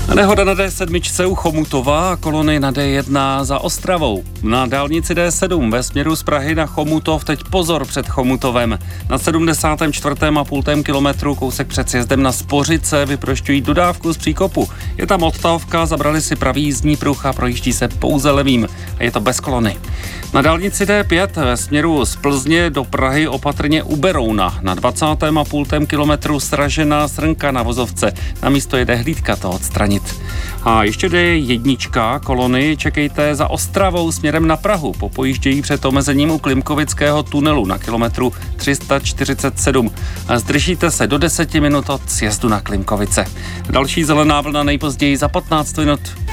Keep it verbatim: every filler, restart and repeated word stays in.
Nehoda na D sedm u Chomutova a kolony na D jedna za Ostravou. Na dálnici D sedm ve směru z Prahy na Chomutov teď pozor před Chomutovem. Na sedmdesátém čtvrtém a půl kilometru kousek před sjezdem na Spořice vyprošťují dodávku z příkopu. Je tam odtávka, zabrali si pravý jízdní pruh a projíždí se pouze levým. A je to bez kolony. Na dálnici D pět ve směru z Plzně do Prahy opatrně u Berouna. Na dvacátém a půl kilometru sražená srnka na vozovce. Na místo jede hlídka to odstranit. A ještě D jedna kolony čekejte za Ostravou směrem na Prahu. Popojíždějí před omezením u Klimkovického tunelu na kilometru tři sta čtyřicet sedm. Zdržíte se do deseti minut od sjezdu na Klimkovice. Další zelená vlna nejpozději za patnáct minut.